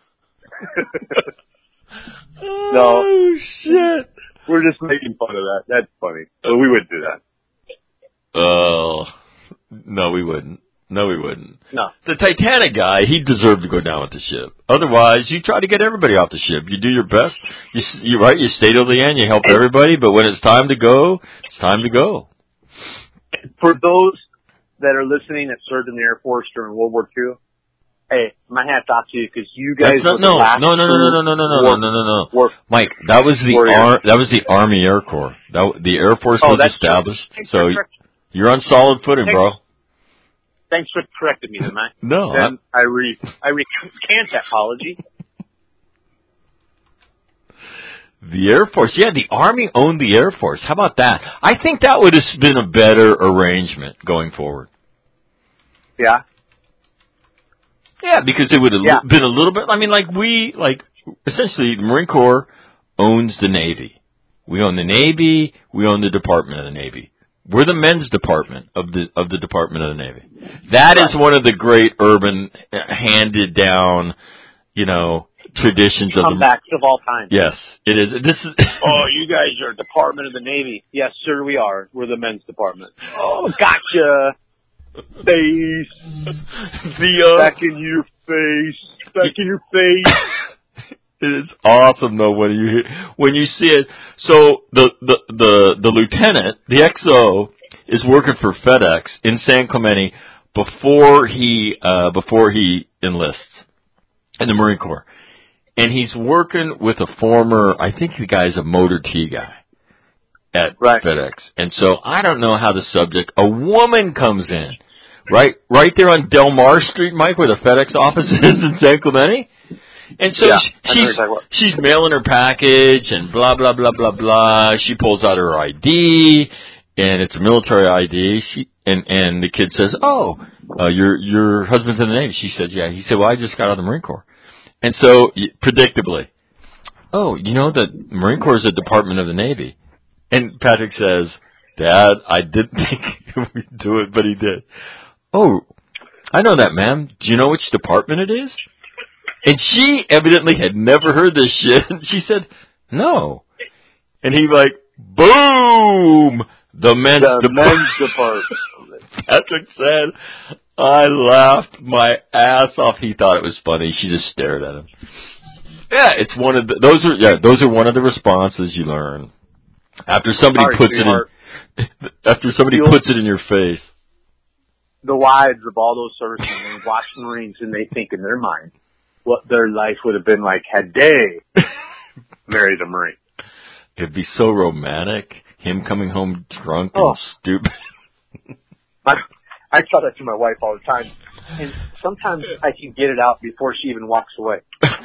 Oh, No. shit. We're just making fun of that. That's funny. So we wouldn't do that. Oh, no, we wouldn't. No, we wouldn't. No. The Titanic guy, he deserved to go down with the ship. Otherwise, you try to get everybody off the ship. You do your best. You stay till the end. You help everybody. But when it's time to go, it's time to go. For those that are listening that served in the Air Force during World War II, hey, my hat's off to you because you guys were the last No. Mike, that was the Army Air Corps. The Air Force was established. So you're on solid footing, bro. Thanks for correcting me, then, Mike. No. Then I recant that apology. The Air Force. Yeah, the Army owned the Air Force. How about that? I think that would have been a better arrangement going forward. Yeah. Yeah, because it would have been a little bit, essentially the Marine Corps owns the Navy. We own the Navy, we own the Department of the Navy. We're the men's department of the Department of the Navy. That is one of the great urban handed down, traditions of comebacks of all time. Yes, it is. This is. Oh, you guys are Department of the Navy. Yes, sir, we are. We're the men's department. Oh, gotcha. Face. Back in your face. Back in your face. It is awesome though when you see it. So the lieutenant, the XO, is working for FedEx in San Clemente before he enlists in the Marine Corps, and he's working with a former, I think the guy's a Motor T guy at FedEx, and so I don't know how a woman comes in right there on Del Mar Street, Mike, where the FedEx office is in San Clemente. And so she's mailing her package and blah, blah, blah, blah, blah. She pulls out her ID, and it's a military ID. And the kid says, your husband's in the Navy. She says, yeah. He said, well, I just got out of the Marine Corps. And so, predictably, the Marine Corps is a department of the Navy. And Patrick says, Dad, I didn't think we'd do it, but he did. Oh, I know that, ma'am. Do you know which department it is? And she evidently had never heard this shit. And she said, no. And he boom! The men's department. Patrick said, I laughed my ass off. He thought it was funny. She just stared at him. Yeah, it's one of those are one of the responses you learn. After somebody puts it in your face. The wives of all those servicemen, they watch the Marines and they think in their mind what their life would have been like had they married a Marine. It'd be so romantic. Him coming home drunk and stupid. I tell that to my wife all the time. And sometimes I can get it out before she even walks away.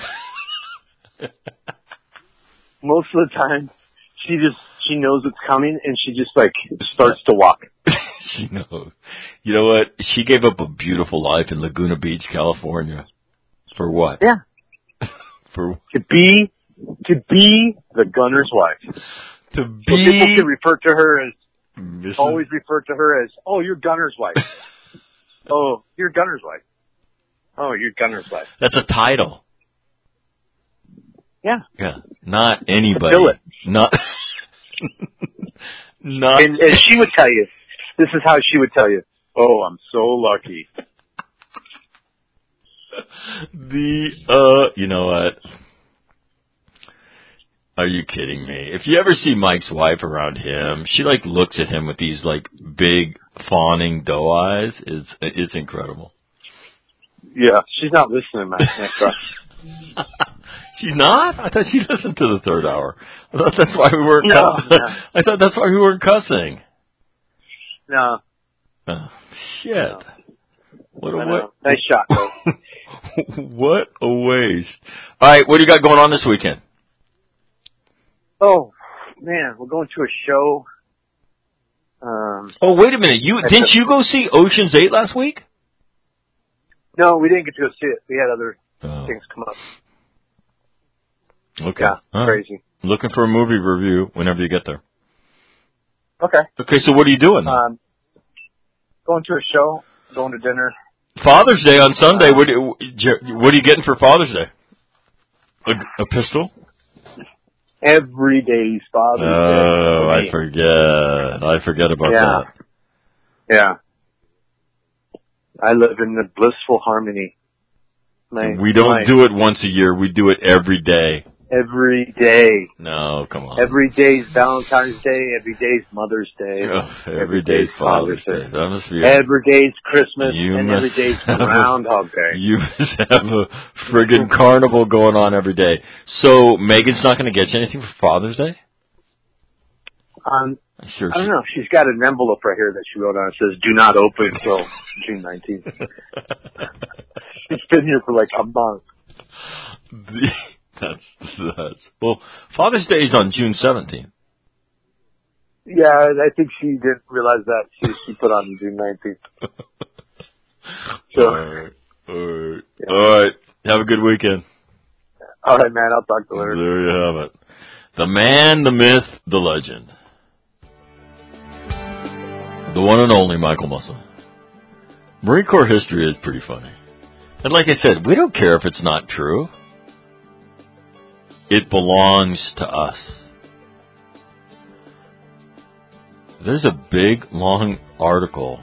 Most of the time, she knows it's coming and she just starts to walk. She knows. You know what? She gave up a beautiful life in Laguna Beach, California. For what? Yeah. To be the gunner's wife. People can refer to her as always refer to her as, oh, you're gunner's wife. Oh, you're gunner's wife. Oh, you're gunner's wife. That's a title. Yeah. Yeah. Not anybody. Fill it. Not. And she would tell you. This is how she would tell you. Oh, I'm so lucky. You know what? Are you kidding me? If you ever see Mike's wife around him, she looks at him with these big fawning doe eyes. It's incredible. Yeah, she's not listening, man. She's not? I thought she listened to the third hour. I thought that's why we weren't. I thought that's why we weren't cussing. No. Oh, shit. No. What a waste. Nice shot, though. What a waste. All right, what do you got going on this weekend? Oh, man, we're going to a show. Wait a minute. Didn't you go see Ocean's 8 last week? No, we didn't get to go see it. We had other things come up. Okay. Yeah, crazy. Looking for a movie review whenever you get there. Okay. Okay, so what are you doing? Going to a show, going to dinner. Father's Day on Sunday. What are you getting for Father's Day? A pistol? Every day's Father's Day. Oh, I forget about that. Yeah. I live in the blissful harmony. We don't do it once a year. We do it every day. Every day. No, come on. Every day's Valentine's Day. Every day's Mother's Day. Oh, every day's Father's Day. That must be every day's Christmas. And every day's Groundhog Day. You must have a friggin' carnival going on every day. So Megan's not going to get you anything for Father's Day? Sure I don't know. She's got an envelope right here that she wrote on. It says, "Do not open until June 19th." She's been here for like a month. That's well. Father's Day is on June 17th. Yeah, I think she didn't realize that. She put on June 19th. So, all right. Have a good weekend. All right, man. I'll talk to you later. There you have it. The man, the myth, the legend. The one and only Michael Mussel. Marine Corps history is pretty funny. And like I said, we don't care if it's not true. It belongs to us. There's a big, long article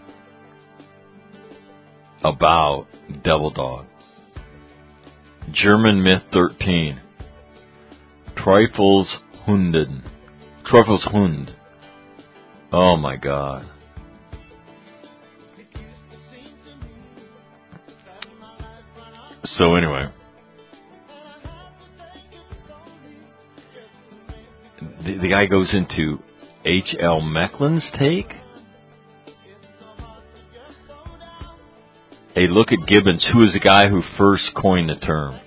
about Devil Dog. German myth 13. Teufelshund. Oh my God. So anyway, the guy goes into H.L. Mecklen's take. A look at Gibbons, who is the guy who first coined the term.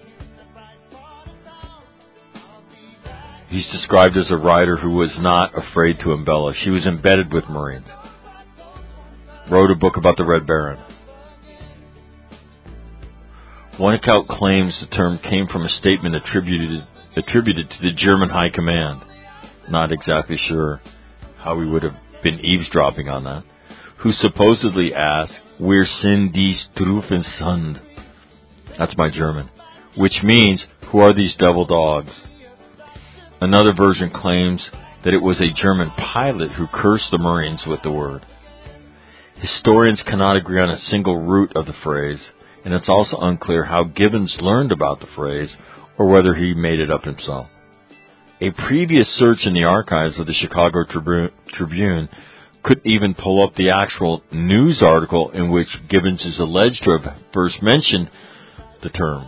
He's described as a writer who was not afraid to embellish. He was embedded with Marines. Wrote a book about the Red Baron. One account claims the term came from a statement attributed to the German High Command. Not exactly sure how we would have been eavesdropping on that. Who supposedly asked, "Where sind die Strufenshund?" That's my German. Which means, who are these devil dogs? Another version claims that it was a German pilot who cursed the Marines with the word. Historians cannot agree on a single root of the phrase, and it's also unclear how Gibbons learned about the phrase or whether he made it up himself. A previous search in the archives of the Chicago Tribune couldn't even pull up the actual news article in which Gibbons is alleged to have first mentioned the term.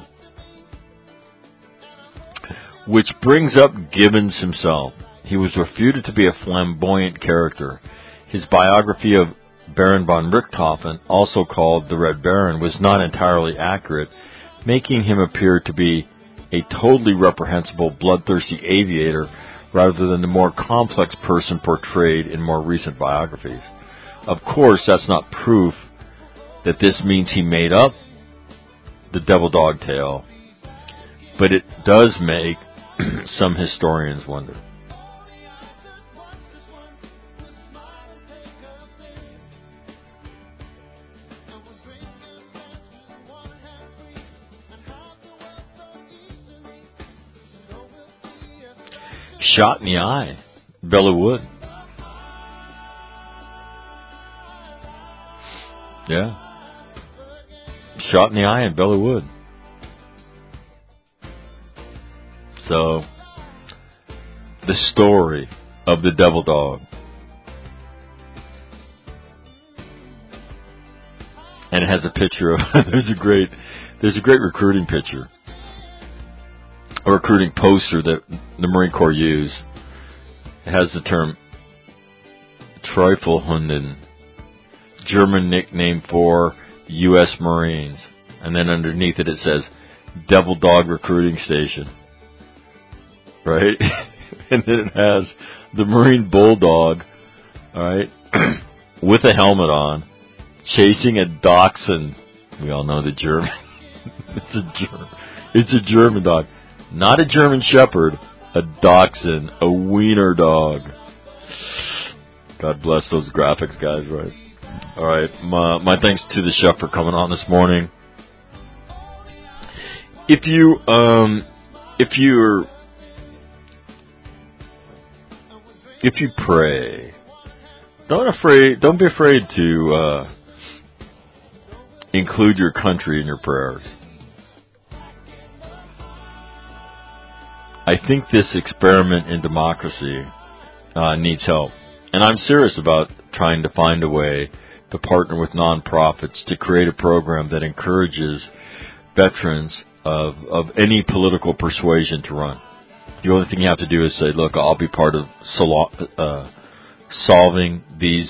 Which brings up Gibbons himself. He was refuted to be a flamboyant character. His biography of Baron von Richthofen, also called the Red Baron, was not entirely accurate, making him appear to be a totally reprehensible, bloodthirsty aviator rather than the more complex person portrayed in more recent biographies. Of course, that's not proof that this means he made up the devil dog tale, but it does make some historians wonder. Shot in the eye, Belleau Wood. Yeah. Shot in the eye in Belleau Wood. So, the story of the devil dog. And it has a picture of, there's a great recruiting picture. A recruiting poster that the Marine Corps used. It has the term Teufelshund, German nickname for U.S. Marines. And then underneath it says, Devil Dog Recruiting Station. Right? And then it has the Marine Bulldog, alright, with a helmet on, chasing a dachshund. We all know the German. It's a German dog. Not a German Shepherd, a dachshund, a wiener dog. God bless those graphics guys, right? All right. My thanks to the chef for coming on this morning. If you pray, don't be afraid to include your country in your prayers. I think this experiment in democracy needs help. And I'm serious about trying to find a way to partner with nonprofits to create a program that encourages veterans of any political persuasion to run. The only thing you have to do is say, look, I'll be part of solving these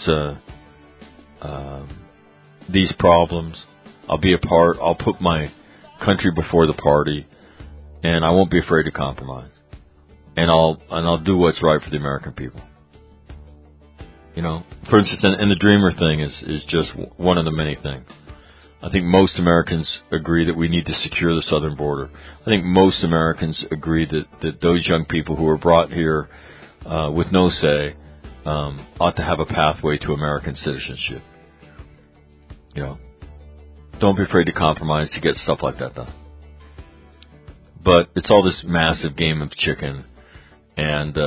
problems. I'll put my country before the party, and I won't be afraid to compromise. And I'll do what's right for the American people. You know, for instance, and the Dreamer thing is just one of the many things. I think most Americans agree that we need to secure the southern border. I think most Americans agree that those young people who were brought here with no say ought to have a pathway to American citizenship. You know, don't be afraid to compromise to get stuff like that done. But it's all this massive game of chicken, and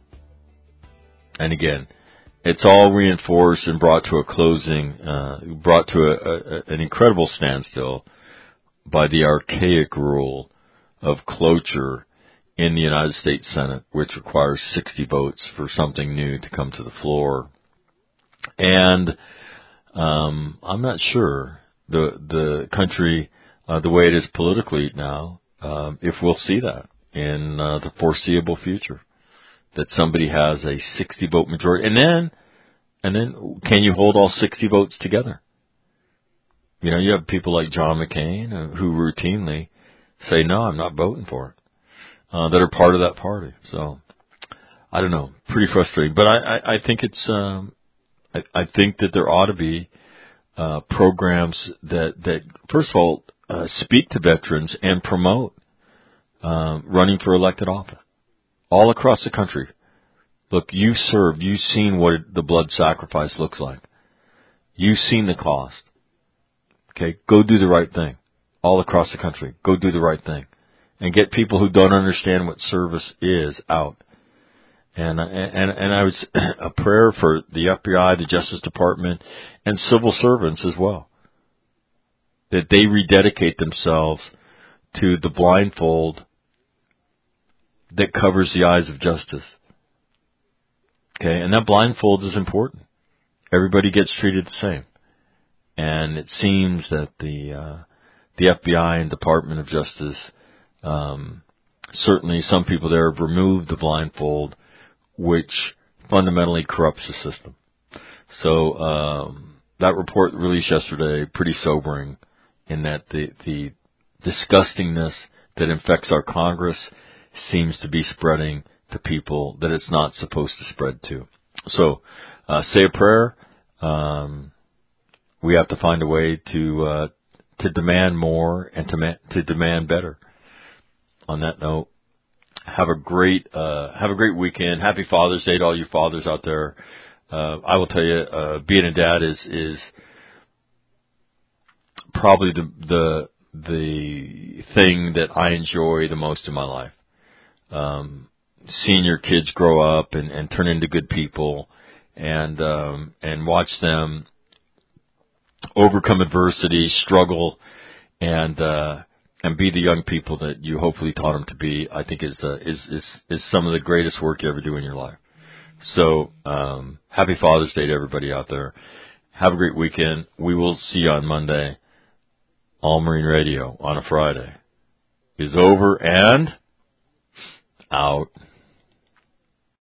again, it's all reinforced and brought to an incredible standstill by the archaic rule of cloture in the United States Senate, which requires 60 votes for something new to come to the floor. And I'm not sure the country, the way it is politically now, if we'll see that in the foreseeable future. That somebody has a 60-vote majority, and then can you hold all 60 votes together? You know, you have people like John McCain who routinely say, "No, I'm not voting for it," that are part of that party. So I don't know, pretty frustrating. But I think it's I think that there ought to be programs that first of all speak to veterans and promote running for elected office. All across the country. Look, you served. You've seen what the blood sacrifice looks like. You've seen the cost. Okay, go do the right thing. All across the country, go do the right thing. And get people who don't understand what service is out. And I was a prayer for the FBI, the Justice Department, and civil servants as well. That they rededicate themselves to the blindfold that covers the eyes of justice. Okay, and that blindfold is important. Everybody gets treated the same. And it seems that the FBI and Department of Justice, certainly some people there have removed the blindfold, which fundamentally corrupts the system. So that report released yesterday, pretty sobering, in that the disgustingness that infects our Congress seems to be spreading to people that it's not supposed to spread to. So, say a prayer. We have to find a way to demand more and to demand better. On that note, have a great weekend. Happy Father's Day to all you fathers out there. I will tell you, being a dad is probably the thing that I enjoy the most in my life. Seeing your kids grow up and turn into good people, and watch them overcome adversity, struggle, and be the young people that you hopefully taught them to be, I think is some of the greatest work you ever do in your life. So, happy Father's Day to everybody out there. Have a great weekend. We will see you on Monday. All Marine Radio on a Friday is over and out.